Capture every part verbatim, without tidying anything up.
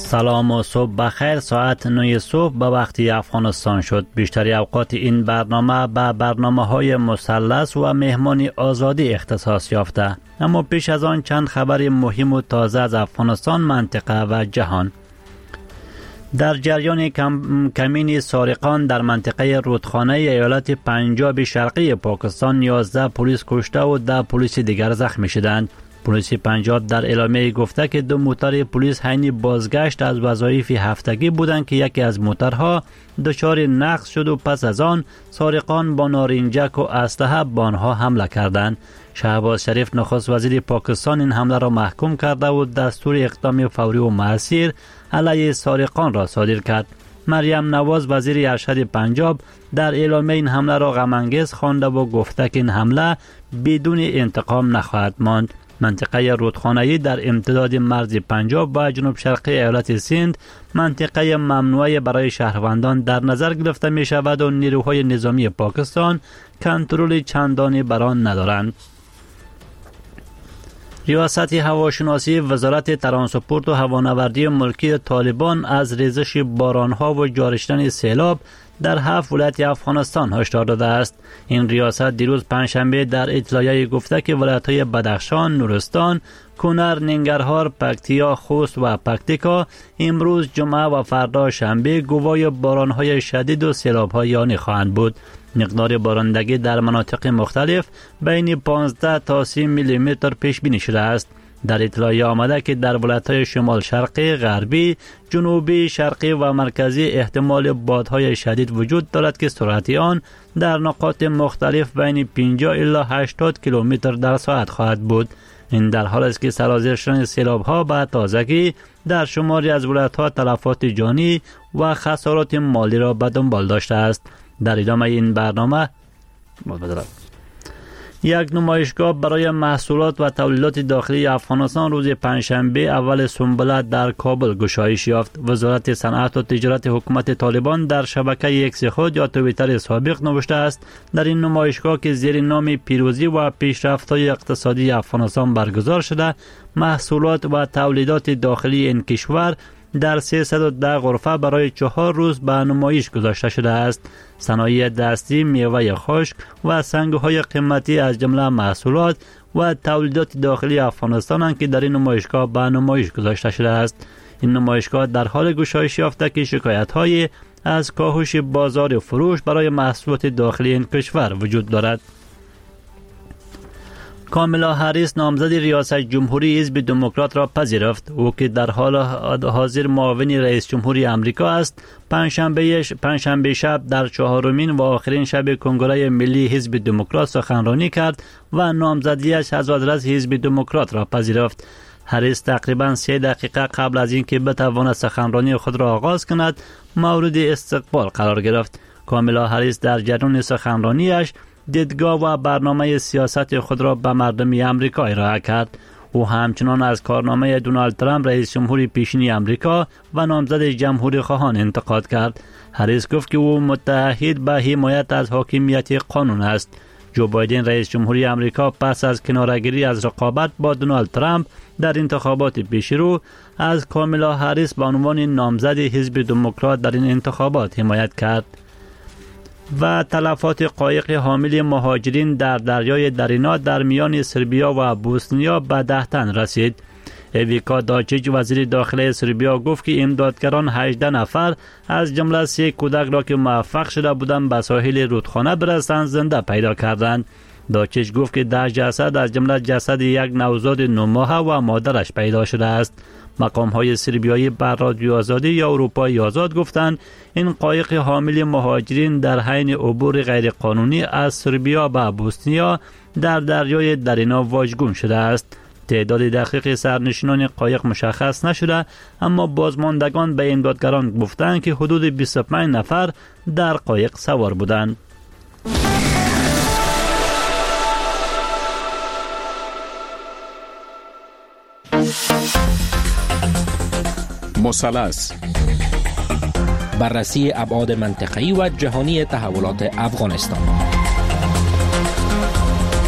سلام و صبح بخیر. ساعت نه صبح به وقتی افغانستان شد. بیشتری اوقات این برنامه به برنامه های مثلث و مهمانی آزادی اختصاص یافته. اما پیش از آن چند خبر مهم و تازه از افغانستان، منطقه و جهان. در جریان کم... کمین سارقان در منطقه رودخانه ایالت پنجاب شرقی پاکستان یازده پلیس کشته و ده پلیس دیگر زخمی شدند. پلیس پنجاب در اعلامیه گفته که دو موتر پلیس حین بازگشت از وظایف هفتگی بودند که یکی از موترها دچار نقص شد و پس از آن سارقان با نارنجک و اسلحه به آنها حمله کردند. شهباز شریف نخست وزیر پاکستان این حمله را محکوم کرده و دستور اقدام فوری و موثر علیه سارقان را صادر کرد. مریم نواز وزیر ارشد پنجاب در اعلامیه این حمله را غم انگیز خوانده و گفته که این حمله بدون انتقام نخواهد ماند. منطقه رودخانه‌ای در امتداد مرز پنجاب و جنوب شرقی ایالت سند منطقه ممنوعه برای شهروندان در نظر گرفته می شود و نیروهای نظامی پاکستان کنترل چندانی بر آن ندارند. ریاست هواشناسی وزارت ترانسپورت و هوانوردی ملکی طالبان از ریزش بارانها و جاری شدن سیلاب در هفت ولایت افغانستان هشدار داده است. این ریاست دیروز پنجشنبه در اطلاعیه گفته که ولایت‌های بدخشان، نورستان، کنر، ننگرهار، پکتیا، خوست و پکتیکا امروز جمعه و فردا شنبه گواه باران‌های شدید و سیلاب‌های یانی خواهند بود. مقدار بارندگی در مناطق مختلف بین پانزده تا سی میلی متر پیش بینی شده است. در اطلاعیه آمده که در ولایت‌های شمال شرقی، غربی، جنوبی، شرقی و مرکزی احتمال بادهای شدید وجود دارد که سرعت آن در نقاط مختلف بین پنجاه الی هشتاد کیلومتر در ساعت خواهد بود. این در حال است که سرازیر شدن سیلاب‌ها به تازگی در شماری از ولایت‌ها تلفات جانی و خسارات مالی را به دنبال داشته است. در ادامه این برنامه یک نمایشگاه برای محصولات و تولیدات داخلی افغانستان روز پنجشنبه اول سنبله در کابل گشایش یافت. وزارت صنعت و تجارت حکومت طالبان در شبکه ایکس خود یا توییتر سابق نوشته است در این نمایشگاه که زیر نام پیروزی و پیشرفت‌های اقتصادی افغانستان برگزار شده، محصولات و تولیدات داخلی این کشور در سیصد و ده غرفه برای چهار روز به نمایش گذاشته شده است. صنایع دستی، میوه خشک و سنگ‌های قیمتی از جمله محصولات و تولیدات داخلی افغانستان که در این نمایشگاه به نمایش گذاشته شده است. این نمایشگاه در حال گشایش یافته که شکایت‌های از کاهش بازار فروش برای محصولات داخلی این کشور وجود دارد. کاملا هریس نامزد ریاست جمهوری حزب دموکرات را پذیرفت. او که در حال حاضر معاون رئیس جمهوری آمریکا است، پنجشنبه پنجشنبه شب در چهارمین و آخرین شب کنگره ملی حزب دموکرات سخنرانی کرد و نامزدیش از آدرس حزب دموکرات را پذیرفت. هریس تقریبا سه دقیقه قبل از اینکه بتواند سخنرانی خود را آغاز کند مورد استقبال قرار گرفت. کاملا هریس در جریان سخنرانیش دیدگاه و برنامه سیاست خود را به مردم امریکا ارائه کرد. او همچنان از کارنامه دونالد ترامپ رئیس جمهور پیشین امریکا و نامزد جمهوری خواهان انتقاد کرد. هریس گفت که او متحد به حمایت از حاکمیت قانون است. جو بایدن رئیس جمهوری امریکا پس از کناره‌گیری از رقابت با دونالد ترامپ در انتخابات پیشرو از کاملا هریس به عنوان نامزد حزب دموکرات در این انتخابات حمایت کرد. و تلفات قایق حامل مهاجرین در دریای درینا در میان سربیا و بوسنیا به ده تن رسید. ایویکا داچیچ وزیر داخلی سربیا گفت که امدادگران هجده نفر از جمله سه کودک را که موفق شده بودند به ساحل رودخانه برسند زنده پیدا کردند. داچیچ گفت که ده جسد از جمله جسد یک نوزاد نه ماهه و مادرش پیدا شده است. مقام های سربیایی بر رادیو آزادی یا اروپای آزاد گفتند این قایق حامل مهاجرین در حین عبور غیرقانونی از سربیا به بوسنیا در دریای درینا واژگون شده است. تعداد دقیق سرنشینان قایق مشخص نشده، اما بازماندگان به امدادگران گفتند که حدود بیست و پنج نفر در قایق سوار بودند. مثلث، بررسی ابعاد منطقه‌ای و جهانی تحولات افغانستان.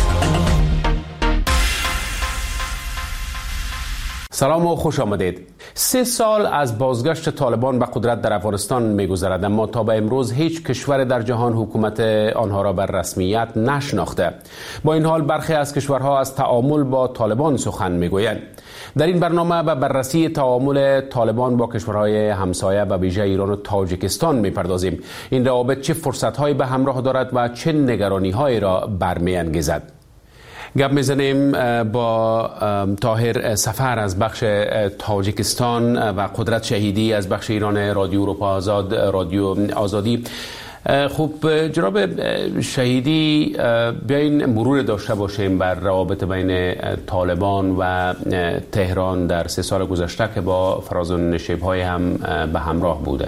سلام و خوش آمدید. سه سال از بازگشت طالبان به قدرت در افغانستان می‌گذرد، اما تا به امروز هیچ کشور در جهان حکومت آنها را بر رسمیت نشناخته. با این حال برخی از کشورها از تعامل با طالبان سخن می‌گویند. در این برنامه به بررسی تعامل طالبان با کشورهای همسایه و ویژه ایران و تاجیکستان می‌پردازیم. این روابط چه فرصت‌هایی به همراه دارد و چه نگرانی‌هایی را برمی‌انگیزد؟ گپ میزنیم با طاهر سفر از بخش تاجیکستان و قدرت شهیدی از بخش ایران رادیو اروپا آزاد، رادیو آزادی. خب جناب شهیدی، بیاین مرور داشته باشیم بر روابط بین طالبان و تهران در سه سال گذشته که با فراز و نشیب‌های هم به همراه بوده.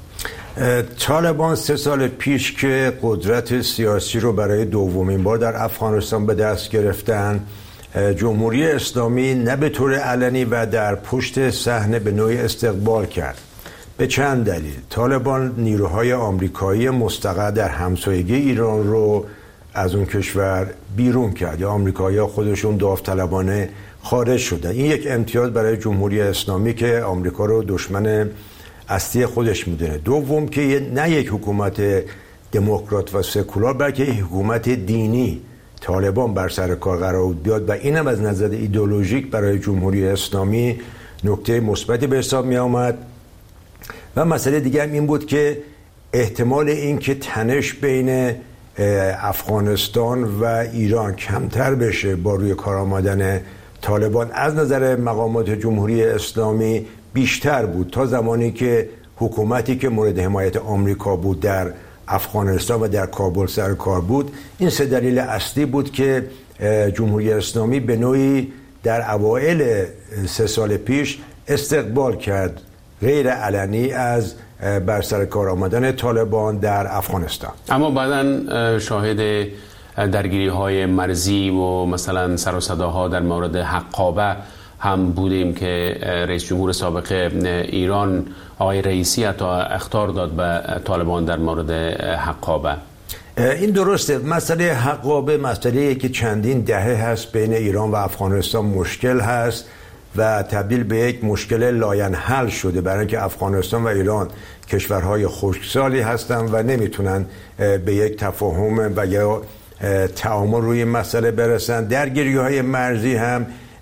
طالبان سه سال پیش که قدرت سیاسی رو برای دومین بار در افغانستان به دست گرفتن، جمهوری اسلامی نه به طور علنی و در پشت صحنه به نوعی استقبال کرد. به چند دلیل. طالبان نیروهای آمریکایی مستقر در همسایگی ایران رو از اون کشور بیرون کرد، یا آمریکایی‌ها خودشون داوطلبانه خارج شدن. این یک امتیاز برای جمهوری اسلامی که آمریکا رو دشمن اصلی خودش میدونه. دوم که نه یک حکومت دموکرات و سکولار بلکه یک حکومت دینی طالبان بر سر کار قرار بیاد و اینم از نظر ایدئولوژیک برای جمهوری اسلامی نکته مثبتی به حساب می آمد. و مسئله دیگه هم این بود که احتمال این که تنش بین افغانستان و ایران کمتر بشه با روی کار آمدن طالبان از نظر مقامات جمهوری اسلامی بیشتر بود، تا زمانی که حکومتی که مورد حمایت آمریکا بود در افغانستان و در کابل سر کار بود. این سه دلیل اصلی بود که جمهوری اسلامی به نوعی در اوایل سه سال پیش استقبال کرد غیر علنی از بر سر کار آمدن طالبان در افغانستان. اما بعداً شاهد درگیری های مرزی و مثلا سر و صداها در مورد حقابه هم بودیم که رئیس جمهور سابق ایران آقای رئیسی حتی اخطار داد به طالبان در مورد حقابه. این درسته. مسئله حقابه مسئله که چندین دهه هست بین ایران و افغانستان مشکل هست و تبدیل به یک مشکل لاینحل شده، برای اینکه افغانستان و ایران کشورهای خشکسالی هستند و نمیتونن به یک تفاهم و یا تعامل روی مسئله برسن. درگیری‌های مرزی هم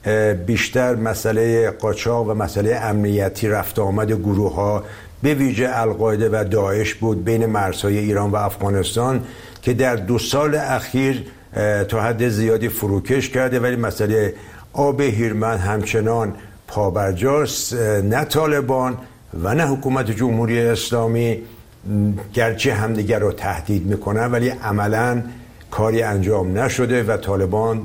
بیشتر مسئله قاچاق و مسئله امنیتی رفت آمد گروه‌ها به ویژه القاعده و داعش بود بین مرزهای ایران و افغانستان که در دو سال اخیر تا حد زیادی فروکش کرده، ولی مسئله آب هیرمند همچنان پابرجاست. نه طالبان و نه حکومت جمهوری اسلامی گرچه همدیگر رو تهدید میکنن ولی عملاً کاری انجام نشده و طالبان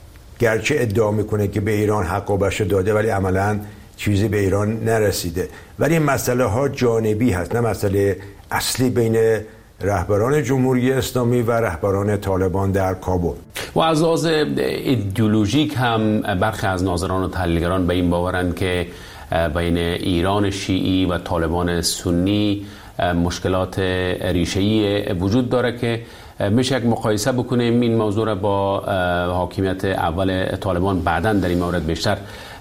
گرچه ادعا میکنه که به ایران حقابش داده ولی عملاً چیزی به ایران نرسیده. ولی این مسئله ها جانبی هست، نه مسئله اصلی بین رهبران جمهوری اسلامی و رهبران طالبان در کابل. و از لحاظ ایدئولوژیک هم برخی از ناظران و تحلیلگران به این باورند که بین ایران شیعی و طالبان سنی مشکلات ریشه‌ای وجود داره که میشه یک مقایسه بکنیم این موضوع را با حاکمیت اول طالبان. بعداً در این مورد بیشتر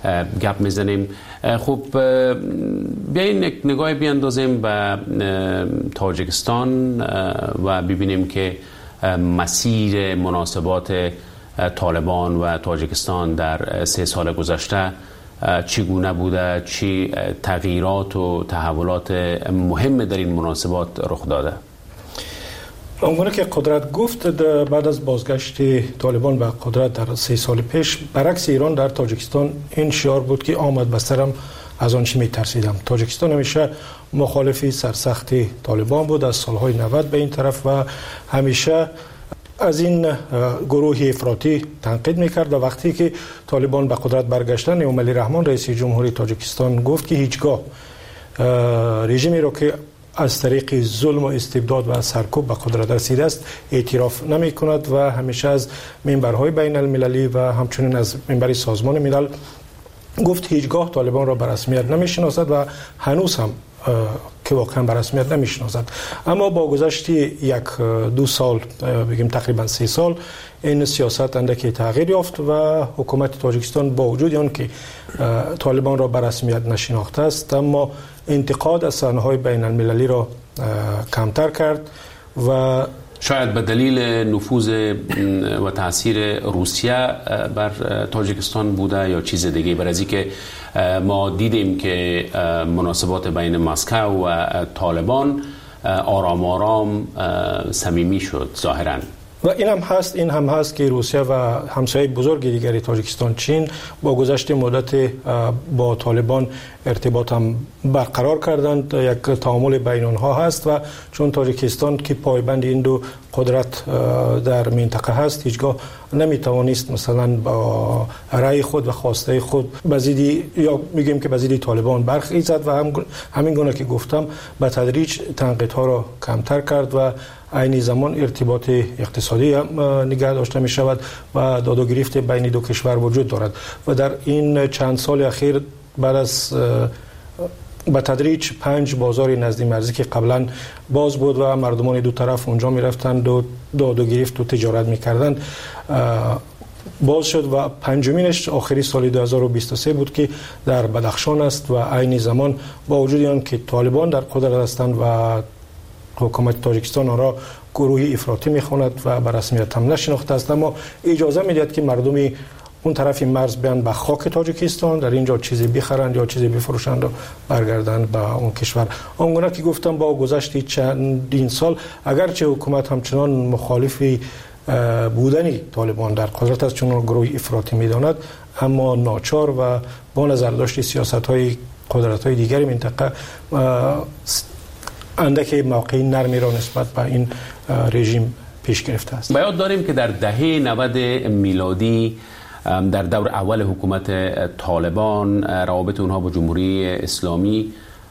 گپ میزنیم. خب بیاین یک نگاه بیاندازیم به تاجیکستان و ببینیم که مسیر مناسبات طالبان و تاجیکستان در سه سال گذشته چگونه بوده، چی تغییرات و تحولات مهم در این مناسبات رخ داده. اونگونه که قدرت گفت بعد از بازگشت طالبان به قدرت در سه سال پیش، برعکس ایران در تاجیکستان این شعار بود که آمد بسترم از آن چی میترسیدم. تاجیکستان همیشه مخالفی سرسخت طالبان بود از سالهای نود به این طرف و همیشه از این گروه افراطی تنقید میکرد و وقتی که طالبان به قدرت برگشتن امومعلی رحمان رئیس جمهوری تاجیکستان گفت که هیچگاه رژیمی رو که از طریق ظلم و استبداد و سرکوب به قدرت رسیده است اعتراف نمی کند و همیشه از منبرهای بین المللی و همچنین از منبر سازمان ملل گفت هیچگاه طالبان را به رسمیت نمی شناسد و هنوز هم که واقعا به رسمیت نمیشناسند. اما با گذشت یک دو سال بگیم تقریبا سه سال این سیاست اندکی تغییر یافت و حکومت تاجیکستان با وجود آن که طالبان را به رسمیت نشناخته است اما انتقاد از صحنه‌های بین المللی را کمتر کرد و شاید به دلیل نفوذ و تاثیر روسیه بر تاجیکستان بوده یا چیز دیگه، برای از اینکه ما دیدیم که مناسبات بین مسکو و طالبان آرام آرام صمیمی شد ظاهراً. و این هم هست این هم هست که روسیه و همسایه بزرگ دیگری تاجیکستان چین با گذشت مدت با طالبان ارتباط هم برقرار کردند. یک تعامل بین آنها هست و چون تاجیکستان که پایبند این دو قدرت در منطقه هست هیچگاه نمیتوانست مثلا با رأی خود و خواسته خود بزیدی یا میگیم که بزیدی طالبان برخیزد و هم همین گونه که گفتم به تدریج تنقیدها را کمتر کرد و عین زمان ارتباط اقتصادی نگه داشته می شود و داد و گریخت بین دو کشور وجود دارد و در این چند سال اخیر بعد از به تدریج پنج بازار نزدیک مرزی که قبلا باز بود و مردمان دو طرف اونجا می رفتند و داد و گریخت و تجارت می کردند باز شد و پنجمینش آخری سال دو هزار و بیست و سه بود که در بدخشان است و عین زمان با وجود آن که طالبان در قدرت هستند و حکومت تاجیکستان آن را گروهی افراطی میخواند و به رسمیت هم نشناخته است اما اجازه میدهد که مردمی اون طرف مرز بیان به خاک تاجیکستان در اینجا چیزی بخرند یا چیزی بفروشند و برگردند به اون کشور. آنگونه که گفتم با گذشت چندین سال اگرچه حکومت همچنان مخالفی بودن طالبان در قدرت است چون گروه افراطی میداند اما ناچار و با نظر داشت سیاست های قدرت های دیگری منطقه اندکی موقعی نرمی را نسبت به این رژیم پیش گرفته است. باید داریم که در دهه نود میلادی در دور اول حکومت طالبان روابط اونها با جمهوری اسلامی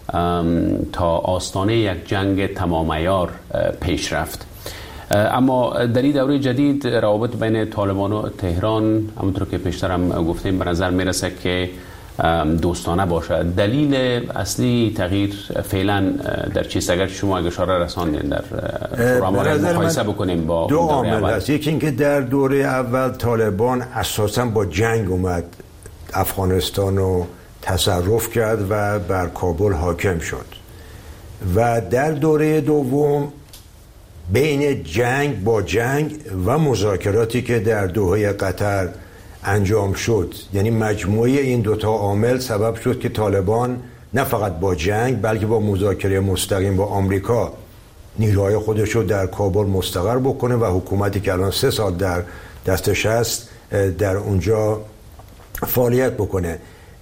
تا آستانه یک جنگ تمام عیار پیش رفت. اما در این دوره جدید روابط بین طالبان و تهران همونطور که پیشتر هم گفتیم به نظر میرسه که دوستانه باشه. دلیل اصلی تغییر فعلا در چیست؟ اگر شما اگه اشاره رساندین در رامال مقایسه بکنیم با دو عامل هست. یکی اینکه در دوره اول طالبان اساسا با جنگ اومد افغانستان رو تصرف کرد و بر کابل حاکم شد و در دوره دوم بین جنگ با جنگ و مذاکراتی که در دوحه قطر انجام شد یعنی مجموعه این دوتا عامل سبب شد که طالبان نه فقط با جنگ بلکه با مذاکره مستقیم با آمریکا نیروهای خودش رو در کابل مستقر بکنه و حکومتی که الان سه سال در دستش هست در اونجا فعالیت بکنه.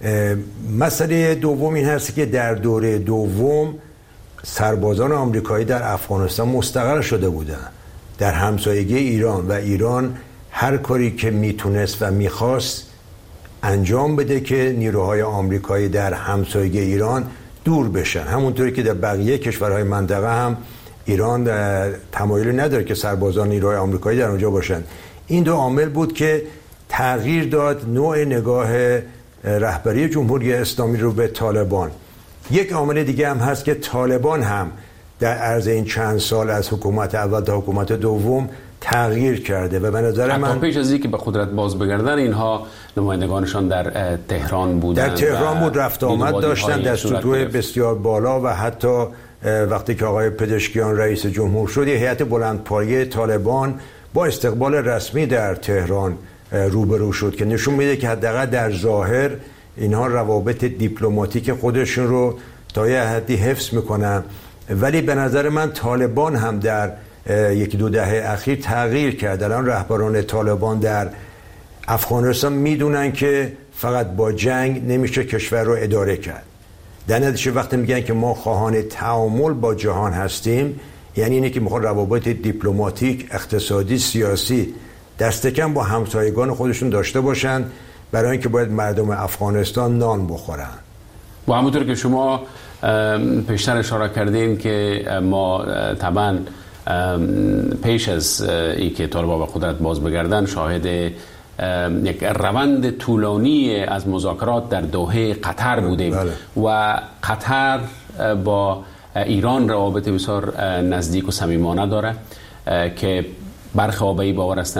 مسئله دوم این هست که در دوره دوم سربازان آمریکایی در افغانستان مستقر شده بودن در همسایگی ایران و ایران هر کاری که میتونست و میخواست انجام بده که نیروهای آمریکایی در همسایگی ایران دور بشن. همونطوری که در بقیه کشورهای منطقه هم ایران تمایلی نداره که سربازان نیروهای آمریکایی در اونجا باشن. این دو عامل بود که تغییر داد نوع نگاه رهبری جمهوری اسلامی رو به طالبان. یک عامل دیگه هم هست که طالبان هم در عرض این چند سال از حکومت اول تا حکومت دوم تغییر کرده و به نظر من پیش از اینکه به قدرت باز بگردن اینها نمایندگانشان در تهران بودن در تهران بود رفت آمد داشتن در سطوح بسیار بالا و حتی وقتی که آقای پزشکیان رئیس جمهور شد یه هیئت بلندپایه طالبان با استقبال رسمی در تهران روبرو شد که نشون میده که حداقل در ظاهر اینها روابط دیپلماتیک خودشون رو تا یه حدی حفظ میکنن. ولی به نظر من طالبان هم در یکی دو دهه اخیر تغییر کرد. الان رهبران طالبان در افغانستان میدونن که فقط با جنگ نمیشه کشور رو اداره کرد. در نتیجه وقتی میگن که ما خواهان تعامل با جهان هستیم یعنی اینه که میخوان روابط دیپلماتیک، اقتصادی، سیاسی دست کم با همسایگان خودشون داشته باشن برای اینکه باید مردم افغانستان نان بخورن. و همونطور که شما پیشتر اشاره کردین که ما طبعا پیش از این که طالبان به قدرت باز بگردن شاهد یک روند طولانی از مذاکرات در دوحه قطر بودیم. بله. و قطر با ایران روابط بسیار نزدیک و صمیمانه داره که برخی آبایی باور هستند